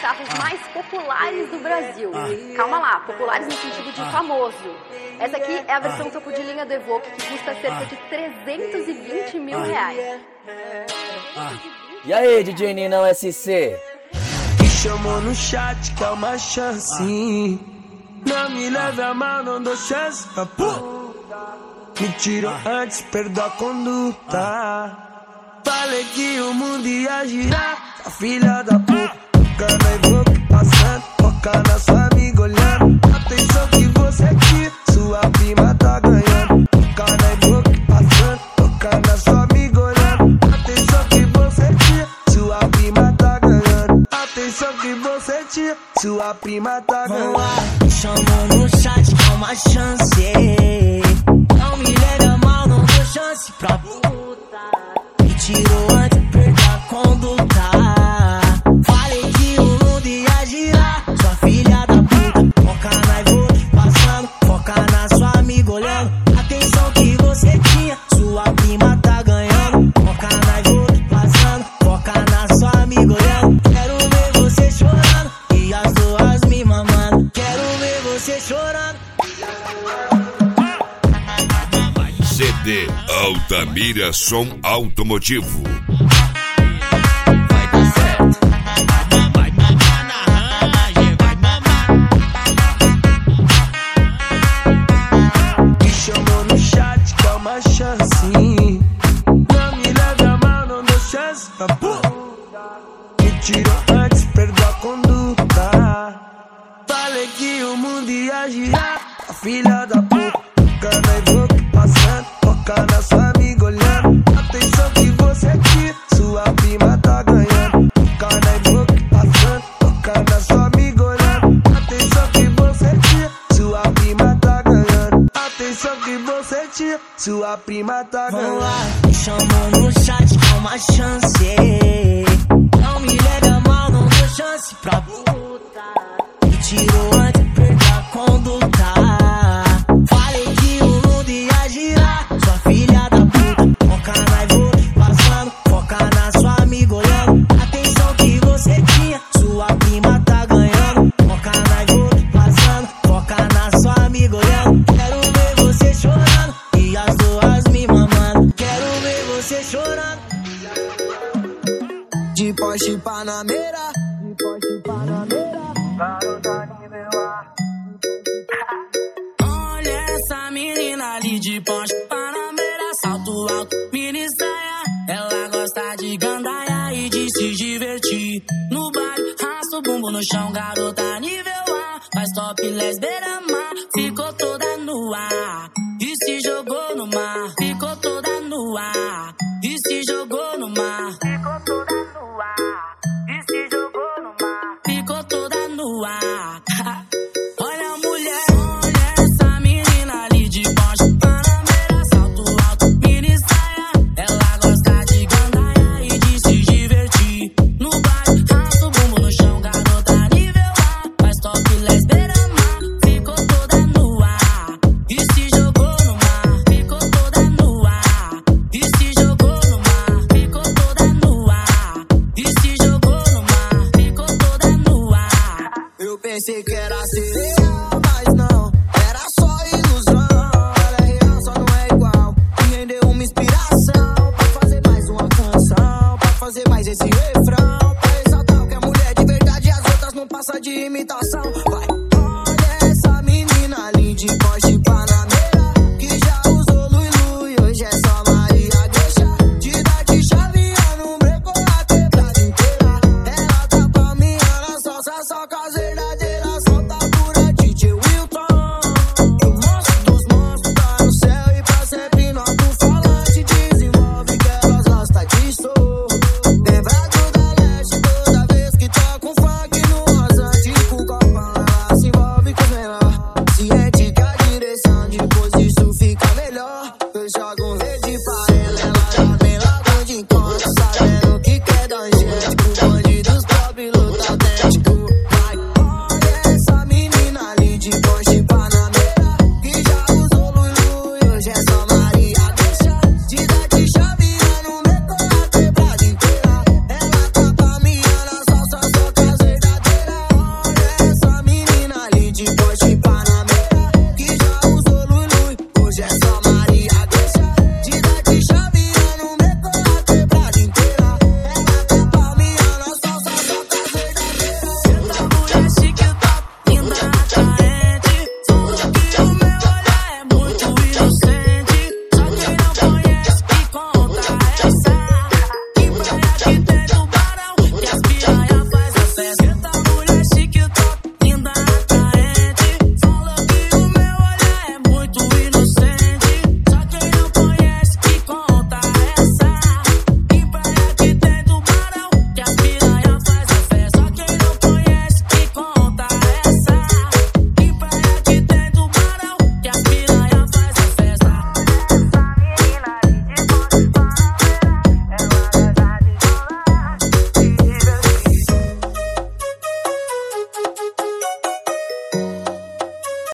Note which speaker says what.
Speaker 1: carros mais populares do Brasil. Calma lá, populares no sentido de famoso. Essa aqui é a versão topo de linha do Evoque, que custa cerca de 320 mil reais.
Speaker 2: E aí, DJ Ninão SC?
Speaker 3: Me chamou no chat, que é uma chance. Não me leve a mal, não dou chance pra puta. Me tirou antes, perdoa a conduta. Falei que o mundo ia girar, a filha da puta. Toca na Evoque passando, toca na sua amiga olhando. Atenção que você tira, sua prima tá ganhando. Toca na Evoque passando, toca na sua amiga olhando. Atenção que você tira, sua prima tá ganhando. Atenção que você tira, sua prima tá ganhando.
Speaker 4: Vamos lá, me chamou no chat, que é uma chance. Não me leve a mal, não dou chance pra puta. Me tirou antes, perdeu a conduta. Falei que o mundo ia girar, sua filha da puta. Foca na Evoque passando, foca na sua amiga olhando. Atenção que você tinha, sua prima tá ganhando. Foca na Evoque passando, foca na sua amiga olhando. Quero ver você chorando e as duas me mamando. Quero ver você chorando.
Speaker 5: CD Altamira Som Automotivo.
Speaker 2: Vai dar certo.
Speaker 6: Vai mamar na range, vai mamar.
Speaker 3: Me chamou no chat, que é uma chance. Não me leve a mal, não dou chance pra puta. Me tirou antes, perdoa a conduta. Falei que o mundo ia girar, a filha da puta. Toca na Evoque passando, toca na sua amiga olhando. Atenção que você tira, sua prima tá ganhando. Toca na Evoque passando, toca na sua amiga olhando. Atenção que você tira, sua prima tá ganhando. Atenção que você tira, sua prima tá ganhando.
Speaker 4: Vamos lá, me chamou no chat, que é uma chance. Não me leve a mal, não dou chance pra puta. Me tirou antes, perdeu a conduta. Falei que o mundo ia girar, sua filha da puta. Foca na Evoque passando, foca na sua amiga olhando. Atenção que você tinha, sua prima tá ganhando. Foca na Evoque passando, foca na sua amiga olhando. Quero ver você chorando e as duas me mamando. Quero ver você chorando.
Speaker 3: De Porsche Panamera, de Porsche Panamera, garota nível A.
Speaker 4: Olha essa menina ali de Porsche Panamera, salto alto, mini saia. Ela gosta de gandaia e de se divertir. No baile, rasta o bumbum no chão, garota nível A. Faz topless beira-mar, ficou toda nua e se jogou no mar. Ficou toda nua e se jogou no mar. Ficou toda nua e se jogou no mar. Ficou toda nua. Olha a mulher, olha essa menina ali de Porsche Panamera, salto alto, mini saia. Ela gosta de gandaia e de se divertir. No baile, rasta o bumbum no chão, garota nível A. Faz topless beira-mar, ficou toda nua e se jogou no mar. Ficou toda nua e se jogou no mar. Ficou toda nua e se jogou no mar. Ficou toda nua.
Speaker 3: Eu pensei que era sereia, mas não, era só ilusão. Ela é real, só não é igual. Me rendeu uma inspiração pra fazer mais uma canção, pra fazer mais esse refrão, pra ressaltar o que é mulher de verdade e as outras não passam de imitação. Vai.